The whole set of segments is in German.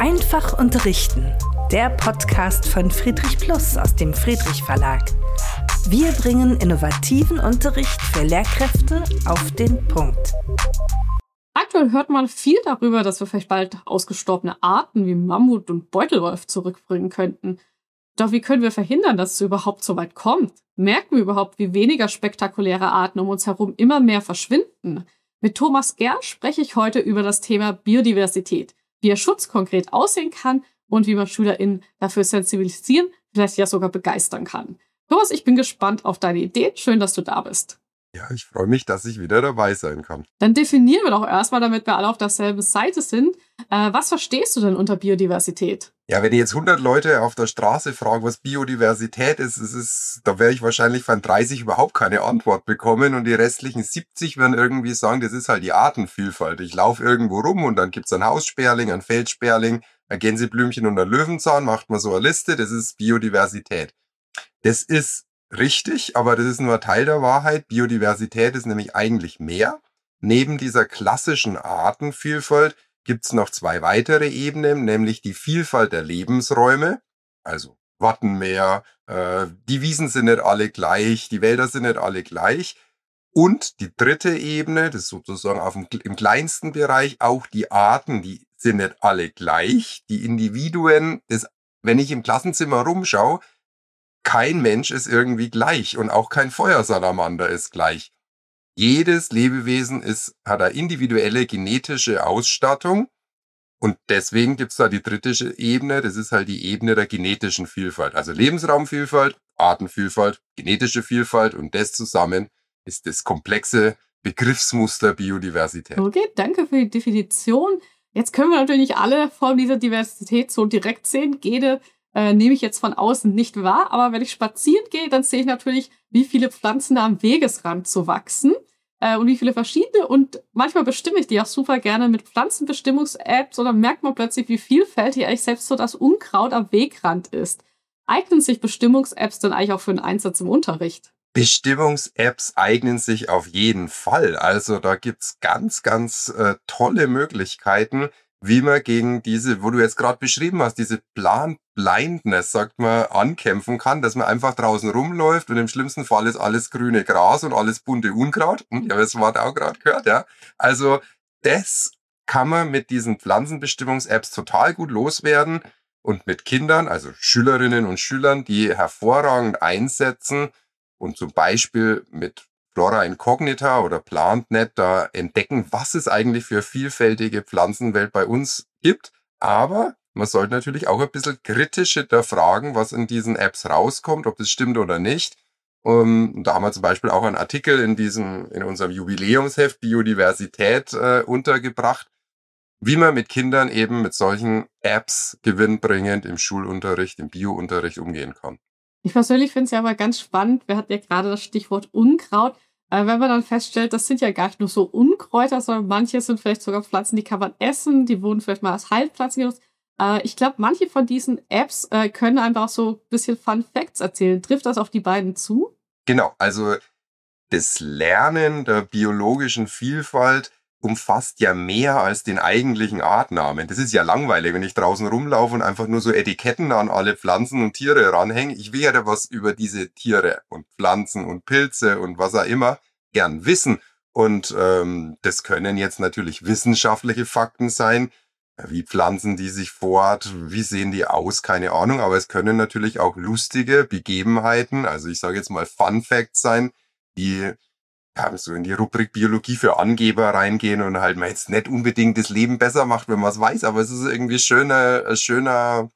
Einfach unterrichten, der Podcast von Friedrich Plus aus dem Friedrich Verlag. Wir bringen innovativen Unterricht für Lehrkräfte auf den Punkt. Aktuell hört man viel darüber, dass wir vielleicht bald ausgestorbene Arten wie Mammut und Beutelwolf zurückbringen könnten. Doch wie können wir verhindern, dass es überhaupt so weit kommt? Merken wir überhaupt, wie weniger spektakuläre Arten um uns herum immer mehr verschwinden? Mit Thomas Gern spreche ich heute über das Thema Biodiversität, wie ihr Schutz konkret aussehen kann und wie man SchülerInnen dafür sensibilisieren, vielleicht ja sogar begeistern kann. Thomas, ich bin gespannt auf deine Ideen. Schön, dass du da bist. Ja, ich freue mich, dass ich wieder dabei sein kann. Dann definieren wir doch erstmal, damit wir alle auf derselben Seite sind. Was verstehst du denn unter Biodiversität? Ja, wenn ich jetzt 100 Leute auf der Straße frage, was Biodiversität ist, da werde ich wahrscheinlich von 30 überhaupt keine Antwort bekommen und die restlichen 70 werden irgendwie sagen, das ist halt die Artenvielfalt. Ich laufe irgendwo rum und dann gibt's einen Haussperling, einen Feldsperling, ein Gänseblümchen und einen Löwenzahn, macht man so eine Liste, das ist Biodiversität. Das ist richtig, aber das ist nur ein Teil der Wahrheit. Biodiversität ist nämlich eigentlich mehr. Neben dieser klassischen Artenvielfalt gibt's noch 2 weitere Ebenen, nämlich die Vielfalt der Lebensräume, also Wattenmeer, die Wiesen sind nicht alle gleich, die Wälder sind nicht alle gleich. Und die dritte Ebene, das ist sozusagen im kleinsten Bereich, auch die Arten, die sind nicht alle gleich. Die Individuen, wenn ich im Klassenzimmer rumschaue, kein Mensch ist irgendwie gleich und auch kein Feuersalamander ist gleich. Jedes Lebewesen hat eine individuelle genetische Ausstattung und deswegen gibt's da die dritte Ebene, das ist halt die Ebene der genetischen Vielfalt. Also Lebensraumvielfalt, Artenvielfalt, genetische Vielfalt und das zusammen ist das komplexe Begriffsmuster Biodiversität. Okay, danke für die Definition. Jetzt können wir natürlich nicht alle Formen dieser Diversität so direkt sehen. Jede nehme ich jetzt von außen nicht wahr, aber wenn ich spazieren gehe, dann sehe ich natürlich, wie viele Pflanzen da am Wegesrand so wachsen und wie viele verschiedene und manchmal bestimme ich die auch super gerne mit Pflanzenbestimmungs-Apps und dann merkt man plötzlich, wie vielfältig eigentlich selbst so das Unkraut am Wegrand ist. Eignen sich Bestimmungs-Apps dann eigentlich auch für einen Einsatz im Unterricht? Bestimmungs-Apps eignen sich auf jeden Fall. Also da gibt's ganz, ganz tolle Möglichkeiten, wie man gegen diese, wo du jetzt gerade beschrieben hast, diese Plant-Blindness, sagt man, ankämpfen kann, dass man einfach draußen rumläuft und im schlimmsten Fall ist alles grüne Gras und alles bunte Unkraut. Ich habe das Wort auch gerade gehört, ja. Also das kann man mit diesen Pflanzenbestimmungs-Apps total gut loswerden und mit Kindern, also Schülerinnen und Schülern, die hervorragend einsetzen und zum Beispiel mit Flora Incognita oder PlantNet da entdecken, was es eigentlich für vielfältige Pflanzenwelt bei uns gibt. Aber man sollte natürlich auch ein bisschen kritisch hinterfragen, was in diesen Apps rauskommt, ob das stimmt oder nicht. Und da haben wir zum Beispiel auch einen Artikel in unserem Jubiläumsheft Biodiversität untergebracht, wie man mit Kindern eben mit solchen Apps gewinnbringend im Schulunterricht, im Biounterricht umgehen kann. Ich persönlich finde es ja aber ganz spannend, wir hatten ja gerade das Stichwort Unkraut, wenn man dann feststellt, das sind ja gar nicht nur so Unkräuter, sondern manche sind vielleicht sogar Pflanzen, die kann man essen, die wurden vielleicht mal als Heilpflanzen genutzt. Ich glaube, manche von diesen Apps können einfach so ein bisschen Fun Facts erzählen. Trifft das auf die beiden zu? Genau, also das Lernen der biologischen Vielfalt umfasst ja mehr als den eigentlichen Artnamen. Das ist ja langweilig, wenn ich draußen rumlaufe und einfach nur so Etiketten an alle Pflanzen und Tiere ranhänge. Ich will ja was über diese Tiere und Pflanzen und Pilze und was auch immer gern wissen. Und das können jetzt natürlich wissenschaftliche Fakten sein. Wie pflanzen die sich fort? Wie sehen die aus? Keine Ahnung. Aber es können natürlich auch lustige Begebenheiten, also ich sage jetzt mal Fun Facts sein, die so in die Rubrik Biologie für Angeber reingehen und halt man jetzt nicht unbedingt das Leben besser macht, wenn man es weiß, aber es ist irgendwie ein schöner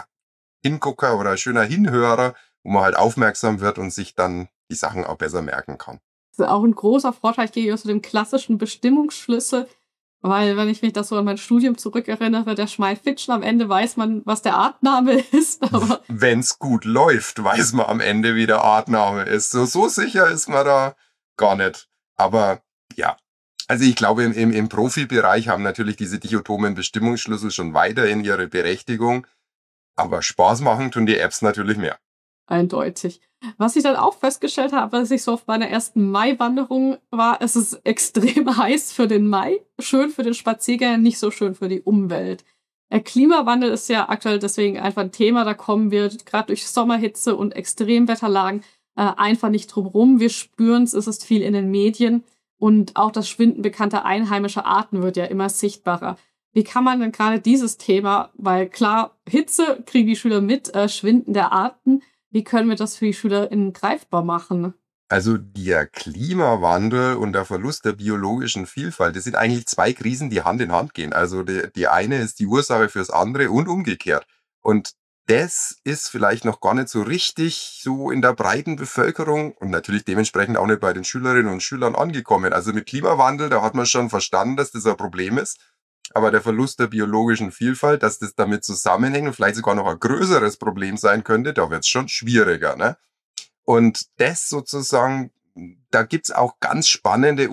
Hingucker oder ein schöner Hinhörer, wo man halt aufmerksam wird und sich dann die Sachen auch besser merken kann. Das ist auch ein großer Vorteil gegenüber so dem klassischen Bestimmungsschlüssel, weil wenn ich mich das so an mein Studium zurückerinnere, der Schmalfitschen, am Ende weiß man, was der Artname ist. Aber wenn's gut läuft, weiß man am Ende, wie der Artname ist. So sicher ist man da gar nicht. Aber ja, also ich glaube, im Profibereich haben natürlich diese dichotomen Bestimmungsschlüssel schon weiterhin ihre Berechtigung. Aber Spaß machen tun die Apps natürlich mehr. Eindeutig. Was ich dann auch festgestellt habe, als ich so auf meiner ersten Mai-Wanderung war, es ist extrem heiß für den Mai, schön für den Spaziergänger, nicht so schön für die Umwelt. Klimawandel ist ja aktuell deswegen einfach ein Thema, da kommen wir gerade durch Sommerhitze und Extremwetterlagen einfach nicht drum rum. Wir spüren es ist viel in den Medien und auch das Schwinden bekannter einheimischer Arten wird ja immer sichtbarer. Wie kann man denn gerade dieses Thema, weil klar, Hitze kriegen die Schüler mit, Schwinden der Arten, wie können wir das für die SchülerInnen greifbar machen? Also der Klimawandel und der Verlust der biologischen Vielfalt, das sind eigentlich zwei Krisen, die Hand in Hand gehen. Also die eine ist die Ursache fürs andere und umgekehrt. Und das ist vielleicht noch gar nicht so richtig so in der breiten Bevölkerung und natürlich dementsprechend auch nicht bei den Schülerinnen und Schülern angekommen. Also mit Klimawandel, da hat man schon verstanden, dass das ein Problem ist. Aber der Verlust der biologischen Vielfalt, dass das damit zusammenhängt und vielleicht sogar noch ein größeres Problem sein könnte, da wird es schon schwieriger, ne? Und das sozusagen, da gibt's auch ganz spannende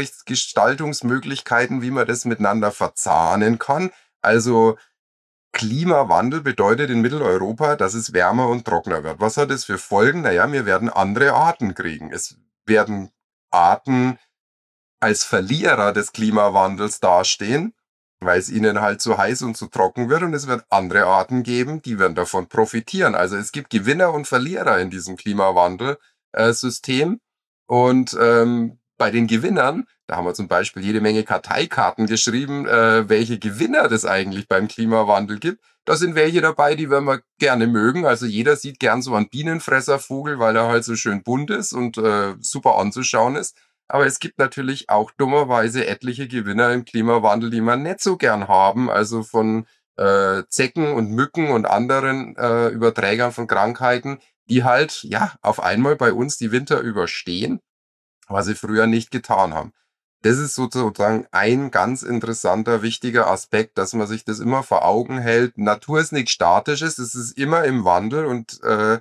Unterrichtsgestaltungsmöglichkeiten, wie man das miteinander verzahnen kann. Also Klimawandel bedeutet in Mitteleuropa, dass es wärmer und trockener wird. Was hat das für Folgen? Naja, wir werden andere Arten kriegen. Es werden Arten als Verlierer des Klimawandels dastehen, weil es ihnen halt zu heiß und zu trocken wird, und es wird andere Arten geben, die werden davon profitieren. Also es gibt Gewinner und Verlierer in diesem Klimawandel-System. Und bei den Gewinnern, da haben wir zum Beispiel jede Menge Karteikarten geschrieben, welche Gewinner das eigentlich beim Klimawandel gibt. Da sind welche dabei, die wir gerne mögen. Also jeder sieht gern so einen Bienenfresservogel, weil er halt so schön bunt ist und super anzuschauen ist. Aber es gibt natürlich auch dummerweise etliche Gewinner im Klimawandel, die man nicht so gern haben. Also von Zecken und Mücken und anderen Überträgern von Krankheiten, die halt ja auf einmal bei uns die Winter überstehen, was sie früher nicht getan haben. Das ist sozusagen ein ganz interessanter, wichtiger Aspekt, dass man sich das immer vor Augen hält. Natur ist nichts Statisches, es ist immer im Wandel, und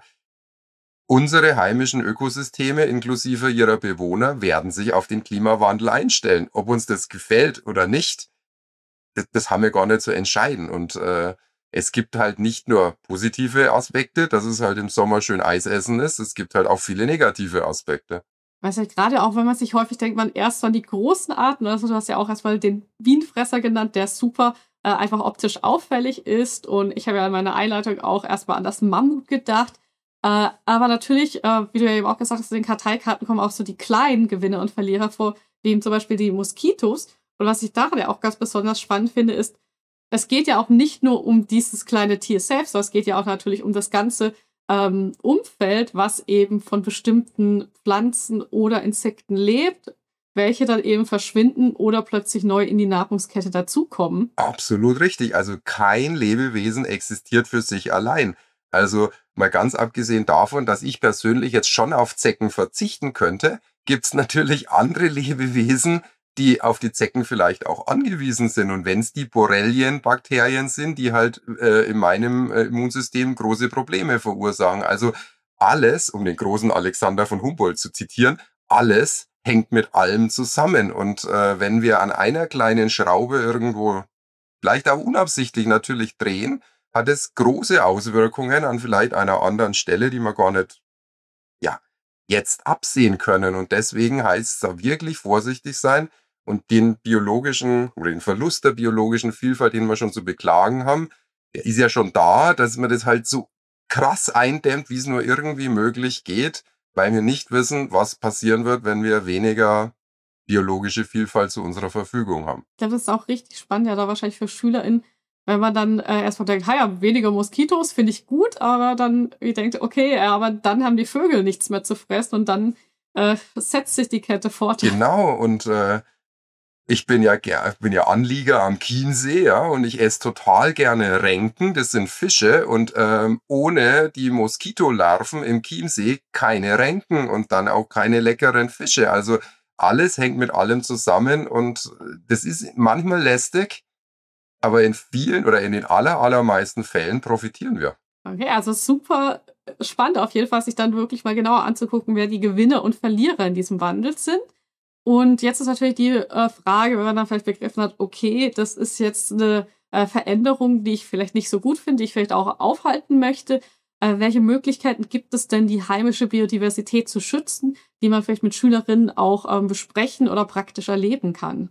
unsere heimischen Ökosysteme inklusive ihrer Bewohner werden sich auf den Klimawandel einstellen. Ob uns das gefällt oder nicht, das haben wir gar nicht zu entscheiden. Und es gibt halt nicht nur positive Aspekte, dass es halt im Sommer schön Eis essen ist, es gibt halt auch viele negative Aspekte. Weiß ja gerade auch, wenn man sich häufig denkt, man erst an die großen Arten, also du hast ja auch erstmal den Bienenfresser genannt, der super einfach optisch auffällig ist, und ich habe ja in meiner Einleitung auch erstmal an das Mammut gedacht. Aber natürlich, wie du ja eben auch gesagt hast, in den Karteikarten kommen auch so die kleinen Gewinner und Verlierer vor, wie eben zum Beispiel die Moskitos. Und was ich daran ja auch ganz besonders spannend finde, ist, es geht ja auch nicht nur um dieses kleine Tier selbst, sondern es geht ja auch natürlich um das ganze Umfeld, was eben von bestimmten Pflanzen oder Insekten lebt, welche dann eben verschwinden oder plötzlich neu in die Nahrungskette dazukommen. Absolut richtig. Also kein Lebewesen existiert für sich allein. Also mal ganz abgesehen davon, dass ich persönlich jetzt schon auf Zecken verzichten könnte, gibt's natürlich andere Lebewesen, die auf die Zecken vielleicht auch angewiesen sind. Und wenn es die Borrelien-Bakterien sind, die halt in meinem Immunsystem große Probleme verursachen. Also alles, um den großen Alexander von Humboldt zu zitieren, alles hängt mit allem zusammen. Und wenn wir an einer kleinen Schraube irgendwo, vielleicht auch unabsichtlich natürlich, drehen, hat es große Auswirkungen an vielleicht einer anderen Stelle, die wir gar nicht jetzt absehen können. Und deswegen heißt es da wirklich vorsichtig sein und den biologischen oder den Verlust der biologischen Vielfalt, den wir schon zu beklagen haben, der ist ja schon da, dass man das halt so krass eindämmt, wie es nur irgendwie möglich geht, weil wir nicht wissen, was passieren wird, wenn wir weniger biologische Vielfalt zu unserer Verfügung haben. Ich glaube, das ist auch richtig spannend, ja, da wahrscheinlich für SchülerInnen, wenn man dann erstmal denkt, ja, weniger Moskitos finde ich gut, aber dann denkt, okay, aber dann haben die Vögel nichts mehr zu fressen und dann setzt sich die Kette fort. Genau, und ich bin ja Anlieger am Chiemsee, ja, und ich esse total gerne Renken, das sind Fische, und ohne die Moskitolarven im Chiemsee keine Renken und dann auch keine leckeren Fische. Also alles hängt mit allem zusammen, und das ist manchmal lästig, aber in vielen oder in den allermeisten Fällen profitieren wir. Okay, also super spannend auf jeden Fall, sich dann wirklich mal genauer anzugucken, wer die Gewinner und Verlierer in diesem Wandel sind. Und jetzt ist natürlich die Frage, wenn man dann vielleicht begriffen hat, okay, das ist jetzt eine Veränderung, die ich vielleicht nicht so gut finde, die ich vielleicht auch aufhalten möchte. Welche Möglichkeiten gibt es denn, die heimische Biodiversität zu schützen, die man vielleicht mit Schülerinnen auch besprechen oder praktisch erleben kann?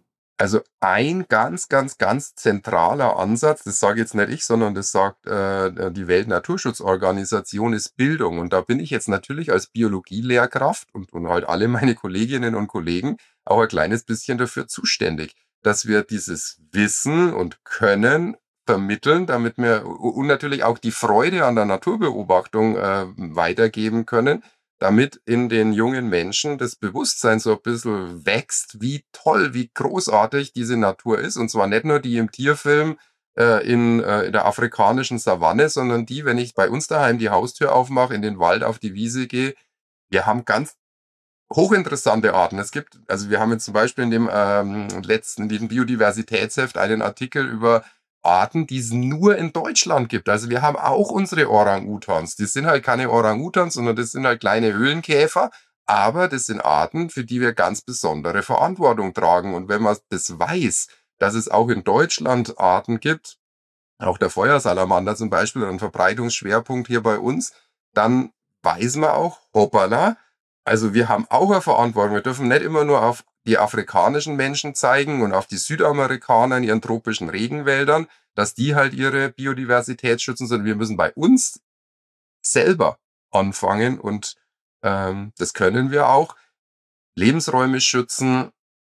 Also ein ganz, ganz, ganz zentraler Ansatz, das sage jetzt nicht ich, sondern das sagt die Weltnaturschutzorganisation, ist Bildung. Und da bin ich jetzt natürlich als Biologielehrkraft und halt alle meine Kolleginnen und Kollegen auch ein kleines bisschen dafür zuständig, dass wir dieses Wissen und Können vermitteln, damit wir und natürlich auch die Freude an der Naturbeobachtung weitergeben können, damit in den jungen Menschen das Bewusstsein so ein bisschen wächst, wie toll, wie großartig diese Natur ist. Und zwar nicht nur die im Tierfilm in der afrikanischen Savanne, sondern die, wenn ich bei uns daheim die Haustür aufmache, in den Wald, auf die Wiese gehe, wir haben ganz hochinteressante Arten. Also wir haben jetzt zum Beispiel in dem in diesem Biodiversitätsheft einen Artikel über Arten, die es nur in Deutschland gibt. Also wir haben auch unsere Orang-Utans. Die sind halt keine Orang-Utans, sondern das sind halt kleine Höhlenkäfer. Aber das sind Arten, für die wir ganz besondere Verantwortung tragen. Und wenn man das weiß, dass es auch in Deutschland Arten gibt, auch der Feuersalamander zum Beispiel, ein Verbreitungsschwerpunkt hier bei uns, dann weiß man auch, hoppala, also wir haben auch eine Verantwortung. Wir dürfen nicht immer nur auf die afrikanischen Menschen zeigen und auf die Südamerikaner in ihren tropischen Regenwäldern, dass die halt ihre Biodiversität schützen, sondern wir müssen bei uns selber anfangen und das können wir auch. Lebensräume schützen,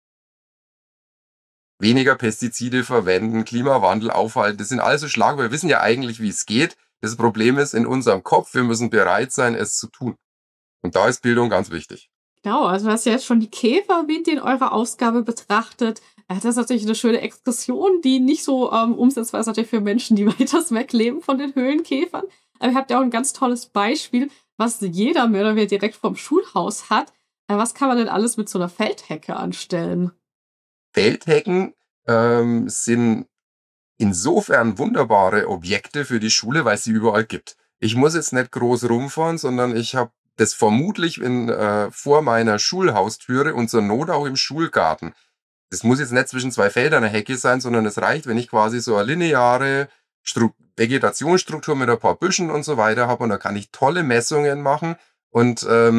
weniger Pestizide verwenden, Klimawandel aufhalten, das sind also Schlagwörter. Wir wissen ja eigentlich, wie es geht. Das Problem ist in unserem Kopf, wir müssen bereit sein, es zu tun. Und da ist Bildung ganz wichtig. Genau, also du hast ja jetzt schon die Käfer erwähnt, die in eurer Ausgabe betrachtet. Das ist natürlich eine schöne Exkursion, die nicht so umsetzbar ist natürlich für Menschen, die weiters weg leben von den Höhlenkäfern. Aber ihr habt ja auch ein ganz tolles Beispiel, was jeder mehr oder weniger direkt vom Schulhaus hat. Was kann man denn alles mit so einer Feldhecke anstellen? Feldhecken sind insofern wunderbare Objekte für die Schule, weil es sie überall gibt. Ich muss jetzt nicht groß rumfahren, sondern ich habe das vermutlich vor meiner Schulhaustüre und zur Not auch im Schulgarten. Das muss jetzt nicht zwischen zwei Feldern eine Hecke sein, sondern es reicht, wenn ich quasi so eine lineare Vegetationsstruktur mit ein paar Büschen und so weiter habe und da kann ich tolle Messungen machen und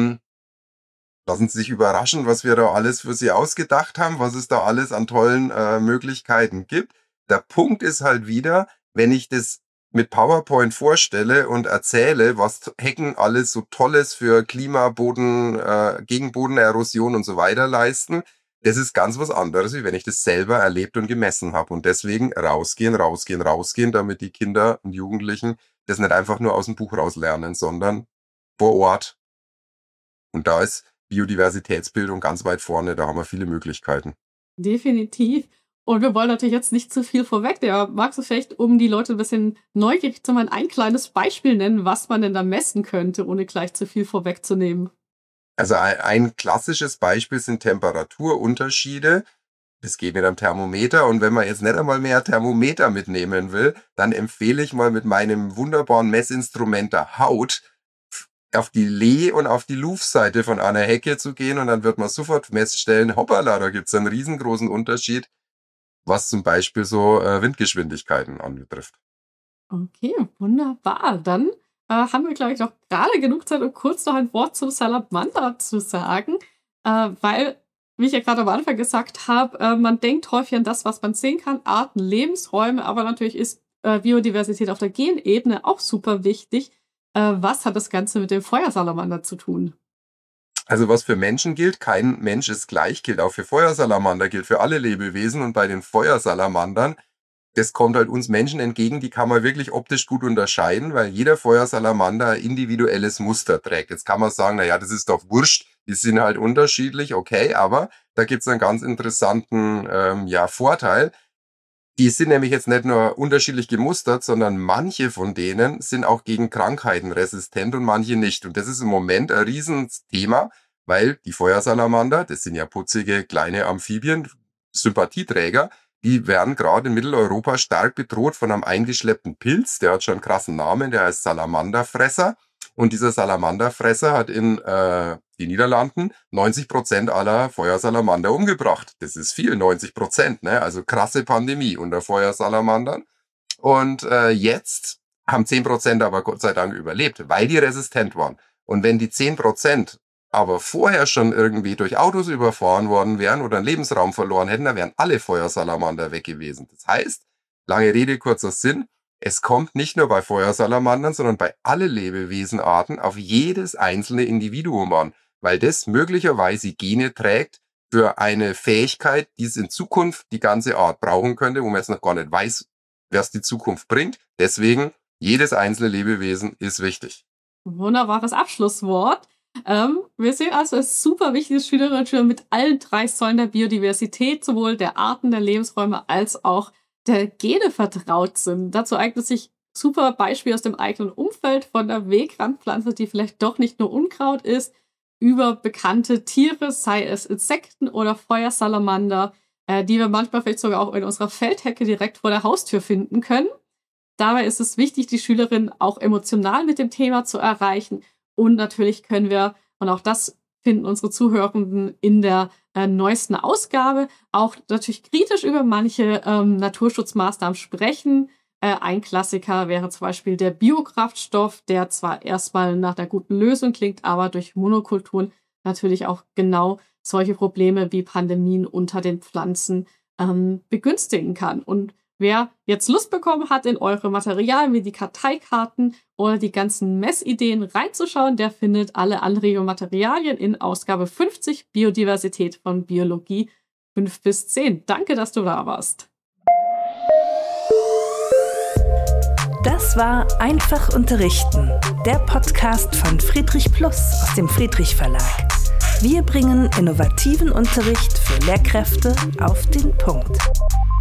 lassen Sie sich überraschen, was wir da alles für Sie ausgedacht haben, was es da alles an tollen Möglichkeiten gibt. Der Punkt ist halt wieder, wenn ich das mit PowerPoint vorstelle und erzähle, was Hecken alles so Tolles für Klima, Boden, gegen Bodenerosion und so weiter leisten, das ist ganz was anderes, wie wenn ich das selber erlebt und gemessen habe. Und deswegen rausgehen, damit die Kinder und Jugendlichen das nicht einfach nur aus dem Buch rauslernen, sondern vor Ort. Und da ist Biodiversitätsbildung ganz weit vorne, da haben wir viele Möglichkeiten. Definitiv. Und wir wollen natürlich jetzt nicht zu viel vorwegnehmen, aber magst du vielleicht, um die Leute ein bisschen neugierig zu machen, ein kleines Beispiel nennen, was man denn da messen könnte, ohne gleich zu viel vorwegzunehmen? Also ein klassisches Beispiel sind Temperaturunterschiede. Das geht mit einem Thermometer und wenn man jetzt nicht einmal mehr Thermometer mitnehmen will, dann empfehle ich mal mit meinem wunderbaren Messinstrument der Haut auf die Leh- und auf die Luf-Seite von einer Hecke zu gehen und dann wird man sofort feststellen, hoppala, da gibt es einen riesengroßen Unterschied, was zum Beispiel so Windgeschwindigkeiten anbetrifft. Okay, wunderbar. Dann haben wir, glaube ich, noch gerade genug Zeit, um kurz noch ein Wort zum Salamander zu sagen, weil, wie ich ja gerade am Anfang gesagt habe, man denkt häufig an das, was man sehen kann, Arten, Lebensräume, aber natürlich ist Biodiversität auf der Genebene auch super wichtig. Was hat das Ganze mit dem Feuersalamander zu tun? Also was für Menschen gilt, kein Mensch ist gleich, gilt auch für Feuersalamander, gilt für alle Lebewesen und bei den Feuersalamandern, das kommt halt uns Menschen entgegen, die kann man wirklich optisch gut unterscheiden, weil jeder Feuersalamander ein individuelles Muster trägt. Jetzt kann man sagen, naja, das ist doch wurscht, die sind halt unterschiedlich, okay, aber da gibt's einen ganz interessanten Vorteil. Die sind nämlich jetzt nicht nur unterschiedlich gemustert, sondern manche von denen sind auch gegen Krankheiten resistent und manche nicht. Und das ist im Moment ein Riesenthema, weil die Feuersalamander, das sind ja putzige kleine Amphibien, Sympathieträger, die werden gerade in Mitteleuropa stark bedroht von einem eingeschleppten Pilz, der hat schon einen krassen Namen, der heißt Salamanderfresser. Und dieser Salamanderfresser hat in die Niederlanden 90% aller Feuersalamander umgebracht. Das ist viel, 90%, ne? Also krasse Pandemie unter Feuersalamandern. Und jetzt haben 10% aber Gott sei Dank überlebt, weil die resistent waren. Und wenn die 10% aber vorher schon irgendwie durch Autos überfahren worden wären oder einen Lebensraum verloren hätten, dann wären alle Feuersalamander weg gewesen. Das heißt, lange Rede, kurzer Sinn, es kommt nicht nur bei Feuersalamandern, sondern bei allen Lebewesenarten auf jedes einzelne Individuum an, weil das möglicherweise Gene trägt für eine Fähigkeit, die es in Zukunft die ganze Art brauchen könnte, wo man jetzt noch gar nicht weiß, was die Zukunft bringt. Deswegen, jedes einzelne Lebewesen ist wichtig. Wunderbares Abschlusswort. Wir sehen also, es ist super wichtig, dass Schülerinnen und Schüler mit allen 3 Säulen der Biodiversität, sowohl der Arten, der Lebensräume als auch der Gene vertraut sind. Dazu eignet sich super Beispiel aus dem eigenen Umfeld, von der Wegrandpflanze, die vielleicht doch nicht nur Unkraut ist, über bekannte Tiere, sei es Insekten oder Feuersalamander, die wir manchmal vielleicht sogar auch in unserer Feldhecke direkt vor der Haustür finden können. Dabei ist es wichtig, die Schülerinnen auch emotional mit dem Thema zu erreichen. Und natürlich können wir, und auch das finden unsere Zuhörenden in der neuesten Ausgabe, auch natürlich kritisch über manche Naturschutzmaßnahmen sprechen. Ein Klassiker wäre zum Beispiel der Biokraftstoff, der zwar erstmal nach einer guten Lösung klingt, aber durch Monokulturen natürlich auch genau solche Probleme wie Pandemien unter den Pflanzen begünstigen kann. Und wer jetzt Lust bekommen hat, in eure Materialien wie die Karteikarten oder die ganzen Messideen reinzuschauen, der findet alle Anregungen und Materialien in Ausgabe 50 Biodiversität von Biologie 5-10. Danke, dass du da warst. Das war Einfach unterrichten, der Podcast von Friedrich Plus aus dem Friedrich Verlag. Wir bringen innovativen Unterricht für Lehrkräfte auf den Punkt.